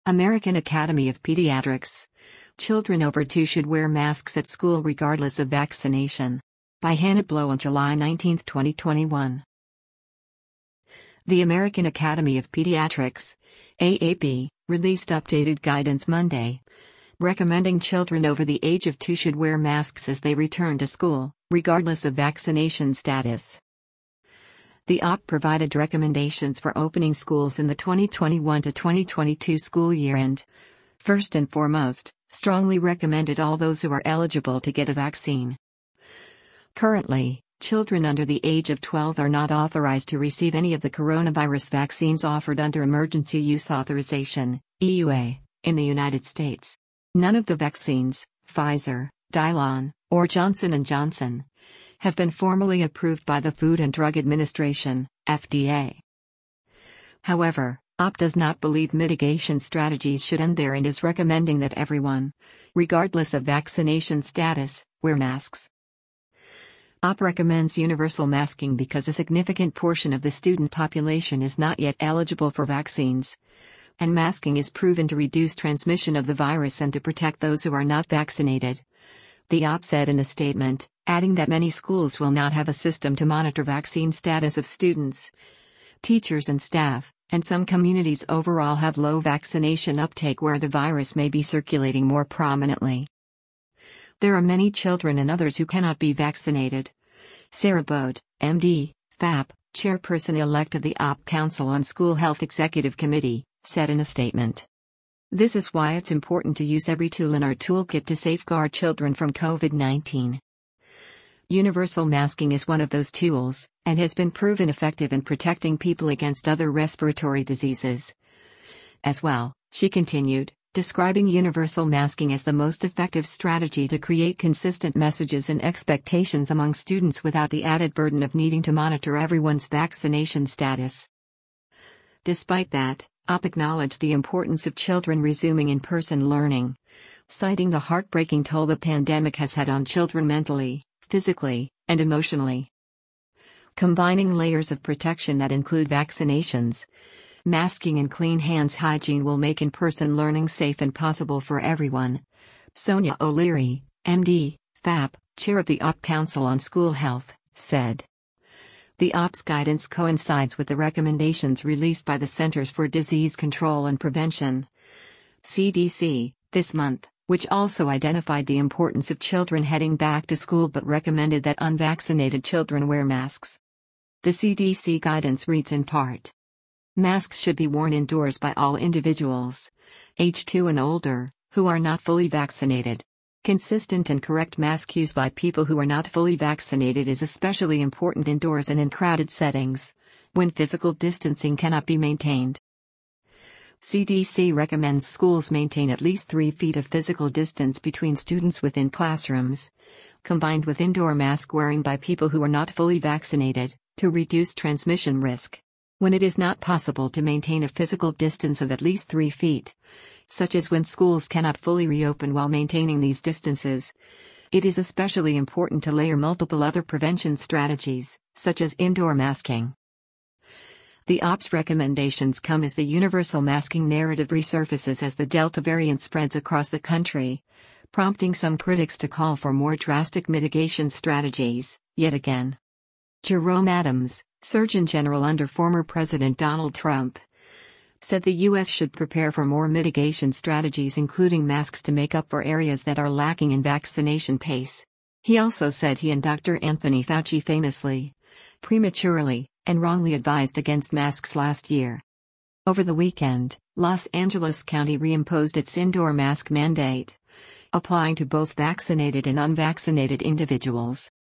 American Academy of Pediatrics. Children over 2 should wear masks at school regardless of vaccination. By Hannah Blow on July 19, 2021. The American Academy of Pediatrics, AAP, released updated guidance Monday, recommending children over the age of 2 should wear masks as they return to school, regardless of vaccination status. The OP provided recommendations for opening schools in the 2021 to 2022 school year and, first and foremost, strongly recommended all those who are eligible to get a vaccine. Currently, children under the age of 12 are not authorized to receive any of the coronavirus vaccines offered under Emergency Use Authorization, EUA, in the United States. None of the vaccines, Pfizer, Dylan, or Johnson & Johnson, have been formally approved by the Food and Drug Administration, FDA. However, OP does not believe mitigation strategies should end there and is recommending that everyone, regardless of vaccination status, wear masks. OP recommends universal masking because a significant portion of the student population is not yet eligible for vaccines, and masking is proven to reduce transmission of the virus and to protect those who are not vaccinated. The OP said in a statement, adding that many schools will not have a system to monitor vaccine status of students, teachers and staff, and some communities overall have low vaccination uptake where the virus may be circulating more prominently. There are many children and others who cannot be vaccinated. Sarah Bode, MD, FAP, chairperson-elect of the OP Council on School Health Executive Committee, said in a statement. This is why it's important to use every tool in our toolkit to safeguard children from COVID-19. Universal masking is one of those tools, and has been proven effective in protecting people against other respiratory diseases. As well, she continued, describing universal masking as the most effective strategy to create consistent messages and expectations among students without the added burden of needing to monitor everyone's vaccination status. Despite that, OP acknowledged the importance of children resuming in-person learning, citing the heartbreaking toll the pandemic has had on children mentally, physically, and emotionally. Combining layers of protection that include vaccinations, masking and clean hands hygiene will make in-person learning safe and possible for everyone. Sonia O'Leary, MD, FAP, chair of the OP Council on School Health, said. The OP's guidance coincides with the recommendations released by the Centers for Disease Control and Prevention, CDC, this month, which also identified the importance of children heading back to school but recommended that unvaccinated children wear masks. The CDC guidance reads in part: masks should be worn indoors by all individuals, age 2 and older, who are not fully vaccinated. Consistent and correct mask use by people who are not fully vaccinated is especially important indoors and in crowded settings, when physical distancing cannot be maintained. CDC recommends schools maintain at least 3 feet of physical distance between students within classrooms, combined with indoor mask wearing by people who are not fully vaccinated, to reduce transmission risk. When it is not possible to maintain a physical distance of at least 3 feet, such as when schools cannot fully reopen while maintaining these distances, it is especially important to layer multiple other prevention strategies, such as indoor masking. The OP's recommendations come as the universal masking narrative resurfaces as the Delta variant spreads across the country, prompting some critics to call for more drastic mitigation strategies, yet again. Jerome Adams, Surgeon General under former President Donald Trump, said the U.S. should prepare for more mitigation strategies including masks to make up for areas that are lacking in vaccination pace. He also said he and Dr. Anthony Fauci famously, prematurely, and wrongly advised against masks last year. Over the weekend, Los Angeles County reimposed its indoor mask mandate, applying to both vaccinated and unvaccinated individuals.